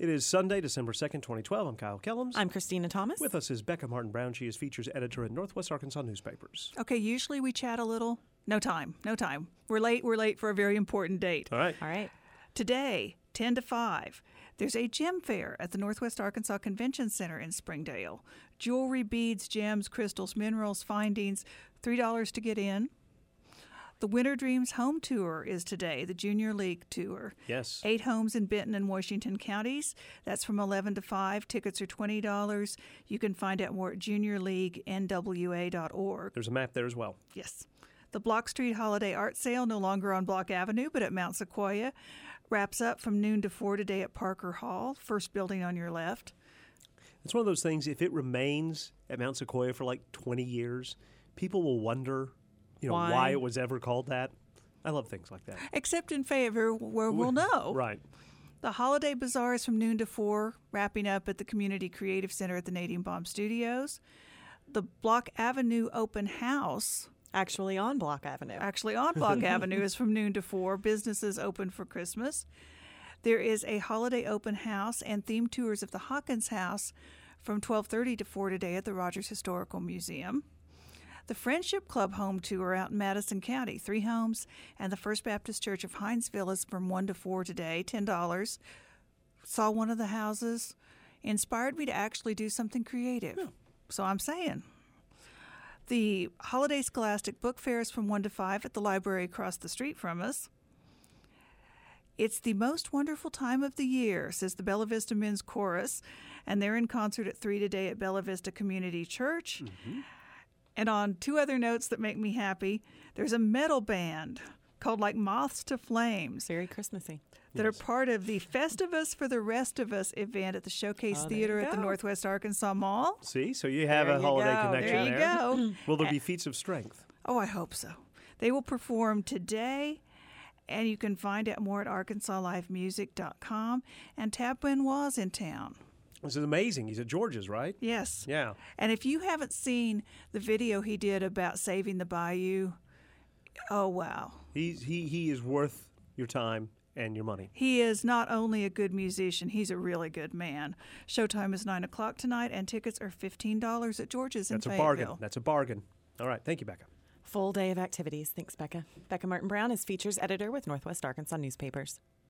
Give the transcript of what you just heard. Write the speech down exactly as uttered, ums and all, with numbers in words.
It is Sunday, December second, twenty twelve. I'm Kyle Kellums. I'm Christina Thomas. With us is Becca Martin Brown. She is features editor at Northwest Arkansas Newspapers. Okay, usually we chat a little. No time, no time. We're late, we're late for a very important date. All right. All right. Today, ten to five, there's a gem fair at the Northwest Arkansas Convention Center in Springdale. Jewelry, beads, gems, crystals, minerals, findings, three dollars to get in. The Winter Dreams Home Tour is today, the Junior League Tour. Yes. Eight homes in Benton and Washington counties. That's from eleven to five. Tickets are twenty dollars. You can find out more at junior league n w a dot org. There's a map there as well. Yes. The Block Street Holiday Art Sale, no longer on Block Avenue, but at Mount Sequoia, wraps up from noon to four today at Parker Hall, first building on your left. It's one of those things, if it remains at Mount Sequoia for like twenty years, people will wonder, you know, Why? why it was ever called that. I love things like that. Except in Fayetteville, where we'll know. Right. The Holiday Bazaar is from noon to four, wrapping up at the Community Creative Center at the Nadine Baum Studios. The Block Avenue Open House, Actually on Block Avenue. actually on Block Avenue, is from noon to four. Businesses open for Christmas. There is a holiday open house and theme tours of the Hawkins House from twelve thirty to four today at the Rogers Historical Museum. The Friendship Club home tour out in Madison County, three homes, and the First Baptist Church of Hinesville is from one to four today, ten dollars. Saw one of the houses, inspired me to actually do something creative. Yeah. So I'm saying. The Holiday Scholastic Book Fair is from one to five at the library across the street from us. It's the most wonderful time of the year, says the Bella Vista Men's Chorus, and they're in concert at three today at Bella Vista Community Church. Mm-hmm. And on two other notes that make me happy, there's a metal band called like Moths to Flames Very Christmassy. that Yes. are part of the Festivus for the Rest of Us event at the Showcase Oh, there Theater you at the go. Northwest Arkansas Mall. See, so you have There a you holiday go. connection There you there. go. Will there be feats of strength? Oh, I hope so. They will perform today, and you can find out more at arkansas live music dot com. And Tab Benoit's in town. This is amazing. He's at George's, right? Yes. Yeah. And if you haven't seen the video he did about saving the bayou, oh, wow. He's, he, he is worth your time and your money. He is not only a good musician, he's a really good man. Showtime is nine o'clock tonight, and tickets are fifteen dollars at George's in That's a Fayetteville. bargain. That's a bargain. All right. Thank you, Becca. Full day of activities. Thanks, Becca. Becca Martin Brown is features editor with Northwest Arkansas Newspapers.